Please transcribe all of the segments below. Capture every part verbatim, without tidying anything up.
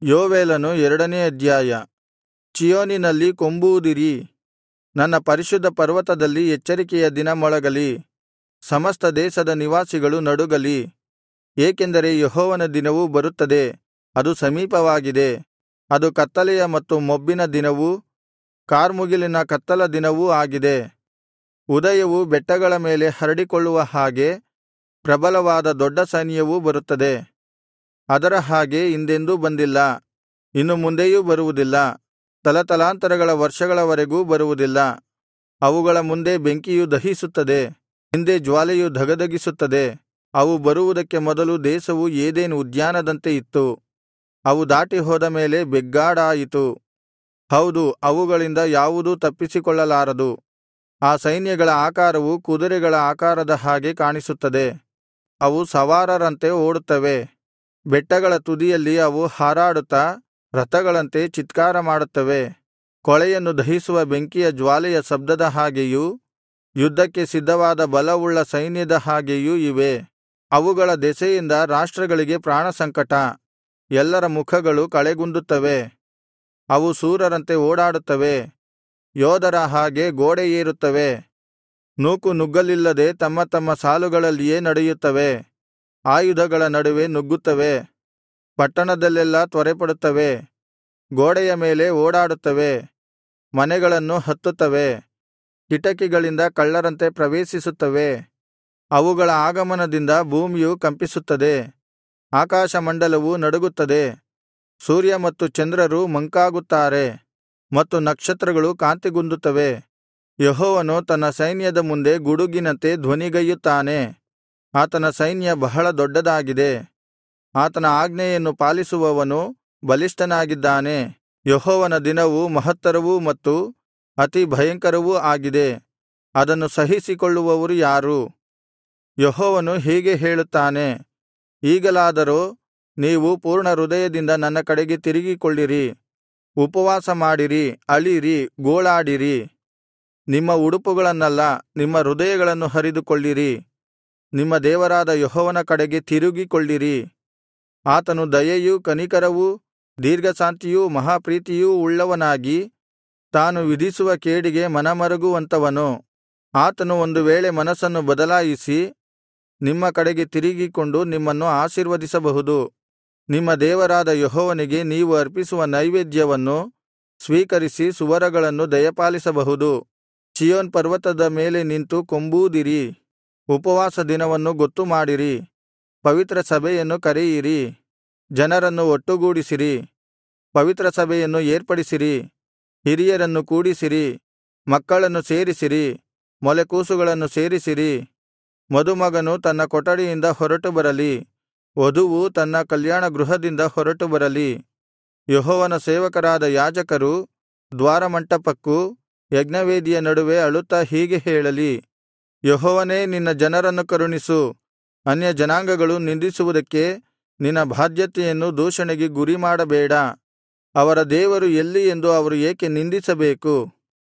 ಯೋವೇಲನು ಎರಡನೇ ಅಧ್ಯಾಯ. ಚೀಯೋನಿನಲ್ಲಿ ಕೊಂಬೂದಿರಿ, ನನ್ನ ಪರಿಶುದ್ಧ ಪರ್ವತದಲ್ಲಿ ಎಚ್ಚರಿಕೆಯ ದಿನ ಮೊಳಗಲಿ, ಸಮಸ್ತ ದೇಶದ ನಿವಾಸಿಗಳು ನಡುಗಲಿ. ಏಕೆಂದರೆ ಯೆಹೋವನ ದಿನವು ಬರುತ್ತದೆ, ಅದು ಸಮೀಪವಾಗಿದೆ. ಅದು ಕತ್ತಲೆಯ ಮತ್ತು ಮೊಬ್ಬಿನ ದಿನವೂ ಕಾರ್ಮುಗಿಲಿನ ಕತ್ತಲ ದಿನವೂ ಆಗಿದೆ. ಉದಯವು ಬೆಟ್ಟಗಳ ಮೇಲೆ ಹರಡಿಕೊಳ್ಳುವ ಹಾಗೆ ಪ್ರಬಲವಾದ ದೊಡ್ಡ ಸೈನ್ಯವು ಬರುತ್ತದೆ. ಅದರ ಹಾಗೆ ಹಿಂದೆಂದೂ ಬಂದಿಲ್ಲ, ಇನ್ನು ಮುಂದೆಯೂ ಬರುವುದಿಲ್ಲ, ತಲತಲಾಂತರಗಳ ವರ್ಷಗಳವರೆಗೂ ಬರುವುದಿಲ್ಲ. ಅವುಗಳ ಮುಂದೆ ಬೆಂಕಿಯು ದಹಿಸುತ್ತದೆ, ಹಿಂದೆ ಜ್ವಾಲೆಯು ಧಗಧಗಿಸುತ್ತದೆ. ಅವು ಬರುವುದಕ್ಕೆ ಮೊದಲು ದೇಶವು ಏದೆನ್ ಉದ್ಯಾನದಂತೆ ಇತ್ತು, ಅವು ದಾಟಿ ಹೋದ ಮೇಲೆ ಬೆಗ್ಗಾಡಾಯಿತು. ಹೌದು, ಅವುಗಳಿಂದ ಯಾವುದೂ ತಪ್ಪಿಸಿಕೊಳ್ಳಲಾರದು. ಆ ಸೈನ್ಯಗಳ ಆಕಾರವು ಕುದುರೆಗಳ ಆಕಾರದ ಹಾಗೆ ಕಾಣಿಸುತ್ತದೆ, ಅವು ಸವಾರರಂತೆ ಓಡುತ್ತವೆ. ಬೆಟ್ಟಗಳ ತುದಿಯಲ್ಲಿ ಅವು ಹಾರಾಡುತ್ತಾ ರಥಗಳಂತೆ ಚಿತ್ಕಾರ ಮಾಡುತ್ತವೆ. ಕೊಳೆಯನ್ನು ದಹಿಸುವ ಬೆಂಕಿಯ ಜ್ವಾಲೆಯ ಶಬ್ದದ ಹಾಗೆಯೂ ಯುದ್ಧಕ್ಕೆ ಸಿದ್ಧವಾದ ಬಲವುಳ್ಳ ಸೈನ್ಯದ ಹಾಗೆಯೂ ಇವೆ. ಅವುಗಳ ದೆಸೆಯಿಂದ ರಾಷ್ಟ್ರಗಳಿಗೆ ಪ್ರಾಣಸಂಕಟ, ಎಲ್ಲರ ಮುಖಗಳು ಕಳೆಗುಂದುತ್ತವೆ. ಅವು ಶೂರರಂತೆ ಓಡಾಡುತ್ತವೆ, ಯೋಧರ ಹಾಗೆ ಗೋಡೆ ಏರುತ್ತವೆ. ನೂಕು ನುಗ್ಗಲಿಲ್ಲದೆ ತಮ್ಮ ತಮ್ಮ ಸಾಲುಗಳಲ್ಲಿಯೇ ನಡೆಯುತ್ತವೆ. ಆಯುಧಗಳ ನಡುವೆ ನುಗ್ಗುತ್ತವೆ, ಪಟ್ಟಣದಲ್ಲೆಲ್ಲಾ ತ್ವರೆಪಡುತ್ತವೆ. ಗೋಡೆಯ ಮೇಲೆ ಓಡಾಡುತ್ತವೆ, ಮನೆಗಳನ್ನು ಹತ್ತುತ್ತವೆ, ಕಿಟಕಿಗಳಿಂದ ಕಳ್ಳರಂತೆ ಪ್ರವೇಶಿಸುತ್ತವೆ. ಅವುಗಳ ಆಗಮನದಿಂದ ಭೂಮಿಯು ಕಂಪಿಸುತ್ತದೆ, ಆಕಾಶಮಂಡಲವು ನಡುಗುತ್ತದೆ. ಸೂರ್ಯ ಮತ್ತು ಚಂದ್ರರು ಮಂಕಾಗುತ್ತಾರೆ, ಮತ್ತು ನಕ್ಷತ್ರಗಳು ಕಾಂತಿಗುಂದುತ್ತವೆ. ಯೆಹೋವನು ತನ್ನ ಸೈನ್ಯದ ಮುಂದೆ ಗುಡುಗಿನಂತೆ ಧ್ವನಿಗೈಯುತ್ತಾನೆ. ಆತನ ಸೈನ್ಯ ಬಹಳ ದೊಡ್ಡದಾಗಿದೆ, ಆತನ ಆಜ್ಞೆಯನ್ನು ಪಾಲಿಸುವವನು ಬಲಿಷ್ಠನಾಗಿದ್ದಾನೆ. ಯೆಹೋವನ ದಿನವು ಮಹತ್ತರವೂ ಮತ್ತು ಅತಿ ಭಯಂಕರವೂ ಆಗಿದೆ, ಅದನ್ನು ಸಹಿಸಿಕೊಳ್ಳುವವರು ಯಾರು? ಯೆಹೋವನು ಹೀಗೆ ಹೇಳುತ್ತಾನೆ, ಈಗಲಾದರೋ ನೀವು ಪೂರ್ಣ ಹೃದಯದಿಂದ ನನ್ನ ಕಡೆಗೆ ತಿರುಗಿಕೊಳ್ಳಿರಿ. ಉಪವಾಸ ಮಾಡಿರಿ, ಅಳಿರಿ, ಗೋಳಾಡಿರಿ. ನಿಮ್ಮ ಉಡುಪುಗಳನ್ನಲ್ಲ, ನಿಮ್ಮ ಹೃದಯಗಳನ್ನು ಹರಿದುಕೊಳ್ಳಿರಿ. ನಿಮ್ಮ ದೇವರಾದ ಯೆಹೋವನ ಕಡೆಗೆ ತಿರುಗಿಕೊಳ್ಳಿರಿ. ಆತನು ದಯೆಯೂ ಕನಿಕರವೂ ದೀರ್ಘಶಾಂತಿಯೂ ಮಹಾಪ್ರೀತಿಯೂ ಉಳ್ಳವನಾಗಿ ತಾನು ವಿಧಿಸುವ ಕೇಡಿಗೆ ಮನಮರುಗುವಂಥವನು. ಆತನು ಒಂದು ವೇಳೆ ಮನಸ್ಸನ್ನು ಬದಲಾಯಿಸಿ ನಿಮ್ಮ ಕಡೆಗೆ ತಿರುಗಿಕೊಂಡು ನಿಮ್ಮನ್ನು ಆಶೀರ್ವದಿಸಬಹುದು. ನಿಮ್ಮ ದೇವರಾದ ಯೆಹೋವನಿಗೆ ನೀವು ಅರ್ಪಿಸುವ ನೈವೇದ್ಯವನ್ನು ಸ್ವೀಕರಿಸಿ ಸುವರಗಳನ್ನು ದಯಪಾಲಿಸಬಹುದು. ಚೀಯೋನ್ ಪರ್ವತದ ಮೇಲೆ ನಿಂತು ಕೊಂಬೂದಿರಿ, ಉಪವಾಸ ದಿನವನ್ನು ಗೊತ್ತುಮಾಡಿರಿ. ಪವಿತ್ರ ಸಭೆಯನ್ನು ಕರೆಯಿರಿ, ಜನರನ್ನು ಒಟ್ಟುಗೂಡಿಸಿರಿ. ಪವಿತ್ರ ಸಭೆಯನ್ನು ಏರ್ಪಡಿಸಿರಿ, ಹಿರಿಯರನ್ನು ಕೂಡಿಸಿರಿ, ಮಕ್ಕಳನ್ನು ಸೇರಿಸಿರಿ, ಮೊಲೆಕೂಸುಗಳನ್ನು ಸೇರಿಸಿರಿ. ಮದುಮಗನು ತನ್ನ ಕೊಠಡಿಯಿಂದ ಹೊರಟು ಬರಲಿ, ವಧುವು ತನ್ನ ಕಲ್ಯಾಣ ಗೃಹದಿಂದ ಹೊರಟು ಬರಲಿ. ಯೆಹೋವನ ಸೇವಕರಾದ ಯಾಜಕರು ದ್ವಾರಮಂಟಪಕ್ಕೂ ಯಜ್ಞವೇದಿಯ ನಡುವೆ ಅಳುತ್ತಾ ಹೀಗೆ ಹೇಳಲಿ, ಯೆಹೋವನೇ, ನಿನ್ನ ಜನರನ್ನು ಕರುಣಿಸು. ಅನ್ಯಜನಾಂಗಗಳು ನಿಂದಿಸುವುದಕ್ಕೆ ನಿನ್ನ ಬಾಧ್ಯತೆಯನ್ನು ದೂಷಣೆಗೆ ಗುರಿಮಾಡಬೇಡ. ಅವರ ದೇವರು ಎಲ್ಲಿ ಎಂದು ಅವರು ಏಕೆ ನಿಂದಿಸಬೇಕು?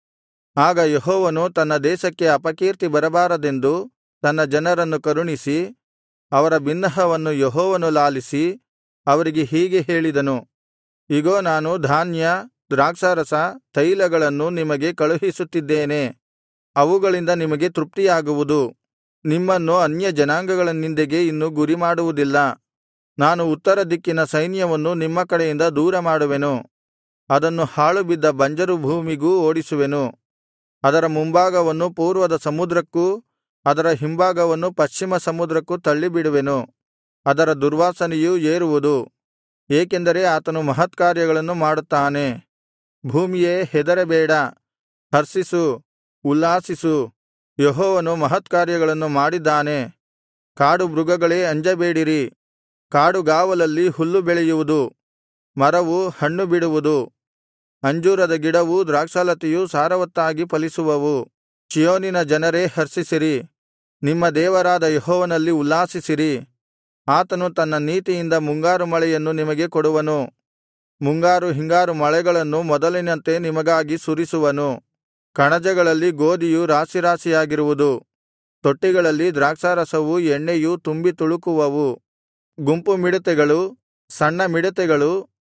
ಆಗ ಯೆಹೋವನು ತನ್ನ ದೇಶಕ್ಕೆ ಅಪಕೀರ್ತಿ ಬರಬಾರದೆಂದು ತನ್ನ ಜನರನ್ನು ಕರುಣಿಸಿ, ಅವರ ಬಿನ್ನಹವನ್ನು ಯೆಹೋವನು ಲಾಲಿಸಿ ಅವರಿಗೆ ಹೀಗೆ ಹೇಳಿದನು, ಇಗೋ, ನಾನು ಧಾನ್ಯ, ದ್ರಾಕ್ಷಾರಸ, ತೈಲಗಳನ್ನು ನಿಮಗೆ ಕಳುಹಿಸುತ್ತಿದ್ದೇನೆ. ಅವುಗಳಿಂದ ನಿಮಗೆ ತೃಪ್ತಿಯಾಗುವುದು. ನಿಮ್ಮನ್ನು ಅನ್ಯಜನಾಂಗಗಳ ನಿಂದೆಗೆ ಇನ್ನು ಗುರಿಮಾಡುವುದಿಲ್ಲ. ನಾನು ಉತ್ತರ ದಿಕ್ಕಿನ ಸೈನ್ಯವನ್ನು ನಿಮ್ಮ ಕಡೆಯಿಂದ ದೂರ ಮಾಡುವೆನು, ಅದನ್ನು ಹಾಳುಬಿದ್ದ ಬಂಜರು ಭೂಮಿಗೂ ಓಡಿಸುವೆನು. ಅದರ ಮುಂಭಾಗವನ್ನು ಪೂರ್ವದ ಸಮುದ್ರಕ್ಕೂ ಅದರ ಹಿಂಭಾಗವನ್ನು ಪಶ್ಚಿಮ ಸಮುದ್ರಕ್ಕೂ ತಳ್ಳಿಬಿಡುವೆನು. ಅದರ ದುರ್ವಾಸನೆಯು ಏರುವುದು, ಏಕೆಂದರೆ ಆತನು ಮಹತ್ಕಾರ್ಯಗಳನ್ನು ಮಾಡುತ್ತಾನೆ. ಭೂಮಿಯೇ, ಹೆದರಬೇಡ, ಹರ್ಷಿಸು, ಉಲ್ಲಾಸಿಸು. ಯೆಹೋವನು ಮಹತ್ಕಾರ್ಯಗಳನ್ನು ಮಾಡಿದ್ದಾನೆ. ಕಾಡು ಮೃಗಗಳೇ, ಅಂಜಬೇಡಿರಿ. ಕಾಡುಗಾವಲಲ್ಲಿ ಹುಲ್ಲು ಬೆಳೆಯುವುದು, ಮರವು ಹಣ್ಣು ಬಿಡುವುದು, ಅಂಜೂರದ ಗಿಡವೂ ದ್ರಾಕ್ಷಾಲತೆಯೂ ಸಾರವತ್ತಾಗಿ ಫಲಿಸುವವು. ಚೀಯೋನಿನ ಜನರೇ, ಹರ್ಷಿಸಿರಿ, ನಿಮ್ಮ ದೇವರಾದ ಯೆಹೋವನಲ್ಲಿ ಉಲ್ಲಾಸಿಸಿರಿ. ಆತನು ತನ್ನ ನೀತಿಯಿಂದ ಮುಂಗಾರು ಮಳೆಯನ್ನು ನಿಮಗೆ ಕೊಡುವನು, ಮುಂಗಾರು ಹಿಂಗಾರು ಮಳೆಗಳನ್ನು ಮೊದಲಿನಂತೆ ನಿಮಗಾಗಿ ಸುರಿಸುವನು. ಕಣಜಗಳಲ್ಲಿ ಗೋದಿಯು ರಾಶಿರಾಶಿಯಾಗಿರುವುದು, ತೊಟ್ಟಿಗಳಲ್ಲಿ ದ್ರಾಕ್ಷಾರಸವೂ ಎಣ್ಣೆಯೂ ತುಂಬಿ ತುಳುಕುವವು. ಗುಂಪು ಮಿಡತೆಗಳು, ಸಣ್ಣ ಮಿಡತೆಗಳು,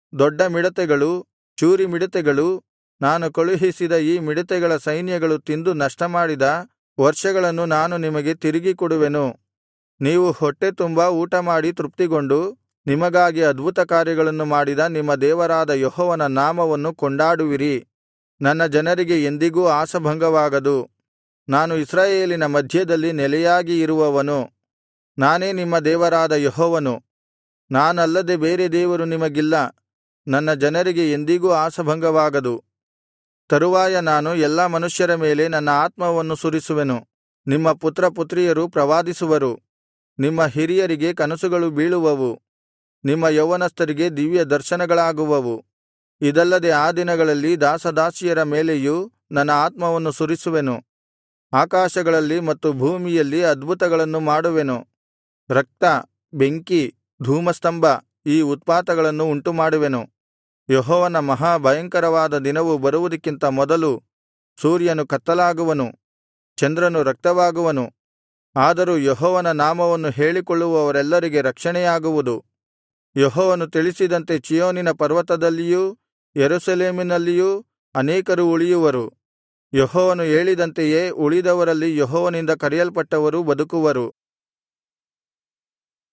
ದೊಡ್ಡ ಮಿಡತೆಗಳು, ಚೂರಿ ಮಿಡತೆಗಳು, ನಾನು ಕಳುಹಿಸಿದ ಈ ಮಿಡತೆಗಳ ಸೈನ್ಯಗಳು ತಿಂದು ನಷ್ಟಮಾಡಿದ ವರ್ಷಗಳನ್ನು ನಾನು ನಿಮಗೆ ತಿರುಗಿ ಕೊಡುವೆನು. ನೀವು ಹೊಟ್ಟೆ ತುಂಬಾ ಊಟಮಾಡಿ ತೃಪ್ತಿಗೊಂಡು, ನಿಮಗಾಗಿ ಅದ್ಭುತಕಾರ್ಯಗಳನ್ನು ಮಾಡಿದ ನಿಮ್ಮ ದೇವರಾದ ಯೆಹೋವನ ನಾಮವನ್ನು ಕೊಂಡಾಡುವಿರಿ. ನನ್ನ ಜನರಿಗೆ ಎಂದಿಗೂ ಆಶಾಭಂಗವಾಗದು. ನಾನು ಇಸ್ರಾಯೇಲಿನ ಮಧ್ಯದಲ್ಲಿ ನೆಲೆಯಾಗಿ ಇರುವವನು. ನಾನೇ ನಿಮ್ಮ ದೇವರಾದ ಯೆಹೋವನು. ನಾನಲ್ಲದೆ ಬೇರೆ ದೇವರು ನಿಮಗಿಲ್ಲ. ನನ್ನ ಜನರಿಗೆ ಎಂದಿಗೂ ಆಶಾಭಂಗವಾಗದು. ತರುವಾಯ ನಾನು ಎಲ್ಲಾ ಮನುಷ್ಯರ ಮೇಲೆ ನನ್ನ ಆತ್ಮವನ್ನು ಸುರಿಸುವೆನು. ನಿಮ್ಮ ಪುತ್ರಪುತ್ರಿಯರು ಪ್ರವಾದಿಸುವರು. ನಿಮ್ಮ ಹಿರಿಯರಿಗೆ ಕನಸುಗಳು ಬೀಳುವವು. ನಿಮ್ಮ ಯೌವನಸ್ಥರಿಗೆ ದಿವ್ಯ ದರ್ಶನಗಳಾಗುವವು. ಇದಲ್ಲದೆ ಆ ದಿನಗಳಲ್ಲಿ ದಾಸದಾಸಿಯರ ಮೇಲೆಯೂ ನನ್ನ ಆತ್ಮವನ್ನು ಸುರಿಸುವೆನು. ಆಕಾಶಗಳಲ್ಲಿ ಮತ್ತು ಭೂಮಿಯಲ್ಲಿ ಅದ್ಭುತಗಳನ್ನು ಮಾಡುವೆನು. ರಕ್ತ, ಬೆಂಕಿ, ಧೂಮಸ್ತಂಭ ಈ ಉತ್ಪಾತಗಳನ್ನು ಉಂಟುಮಾಡುವೆನು. ಯೆಹೋವನ ಮಹಾ ಭಯಂಕರವಾದ ದಿನವು ಬರುವುದಕ್ಕಿಂತ ಮೊದಲು ಸೂರ್ಯನು ಕತ್ತಲಾಗುವನು, ಚಂದ್ರನು ರಕ್ತವಾಗುವನು. ಆದರೂ ಯೆಹೋವನ ನಾಮವನ್ನು ಹೇಳಿಕೊಳ್ಳುವವರೆಲ್ಲರಿಗೆ ರಕ್ಷಣೆಯಾಗುವುದು. ಯೆಹೋವನು ತಿಳಿಸಿದಂತೆ ಚೀಯೋನಿನ ಪರ್ವತದಲ್ಲಿಯೂ ಯೆರೂಸಲೇಮಿನಲ್ಲಿಯೂ ಅನೇಕರು ಉಳಿಯುವರು. ಯೆಹೋವನು ಹೇಳಿದಂತೆಯೇ ಉಳಿದವರಲ್ಲಿ ಯೆಹೋವನಿಂದ ಕರೆಯಲ್ಪಟ್ಟವರು ಬದುಕುವರು.